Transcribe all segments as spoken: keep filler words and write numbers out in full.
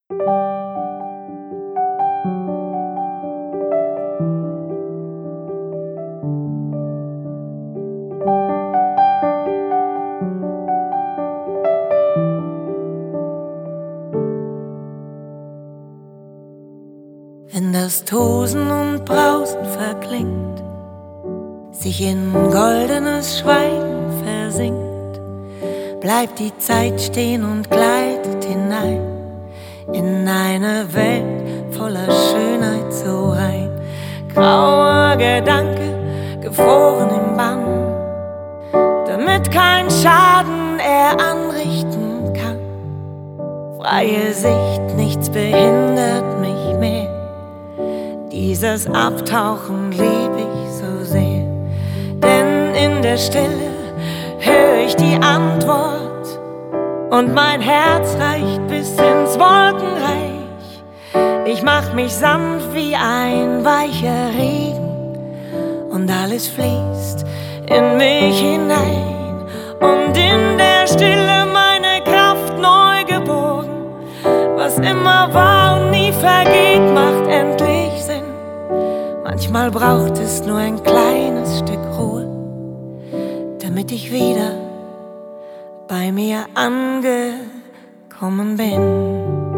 Wenn das Tosen und Brausen verklingt, sich in goldenes Schweigen versinkt, bleibt die Zeit stehen und gleitet hinein in eine Welt voller Schönheit so rein. Grauer Gedanke, gefroren im Bann, damit kein Schaden er anrichten kann. Freie Sicht, nichts behindert mich mehr. Dieses Abtauchen lieb ich so sehr, denn in der Stille höre ich die Antwort und mein Herz reicht bis ins Wolkenreich. Ich mach mich sanft wie ein weicher Regen und alles fließt in mich hinein und in der Stille meine Kraft neu geboren. Was immer war und nie vergeht, macht endlich Sinn. Manchmal braucht es nur ein kleines Stück Ruhe, damit ich wieder bei mir angekommen bin.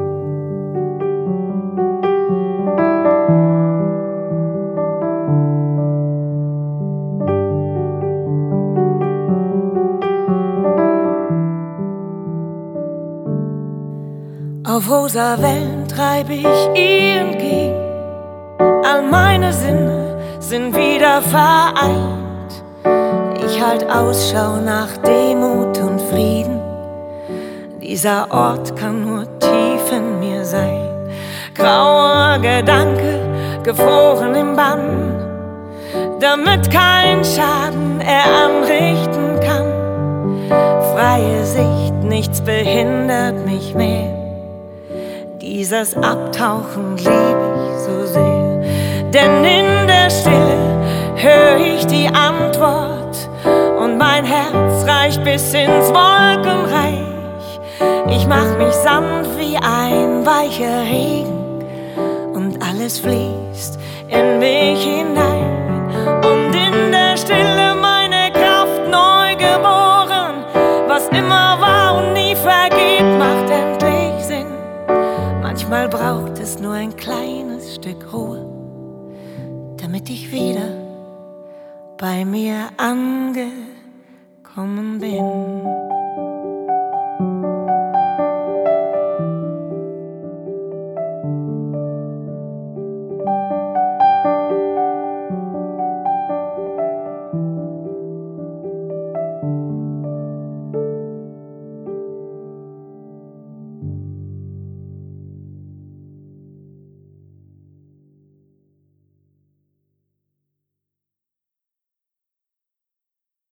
Auf rosa Wellen treib ich ihr entgegen. All meine Sinne sind wieder vereint. Ich halt Ausschau nach Demut und Frieden. Dieser Ort kann nur tief in mir sein. Grauer Gedanke, gefroren im Bann, damit kein Schaden er anrichten kann. Freie Sicht, nichts behindert mich mehr. Dieses Abtauchen lieb ich so sehr, denn in der Stille höre ich die Antwort und mein Herz reicht bis ins Wolkenreich. Ich mach mich sanft wie ein weicher Regen und alles fließt in mich hinein und in der Stille meine Kraft neu geboren. Was immer war und nie vergeht, macht endlich Sinn. Manchmal braucht es nur ein kleines Stück Ruhe, damit ich wieder bei mir angekommen bin.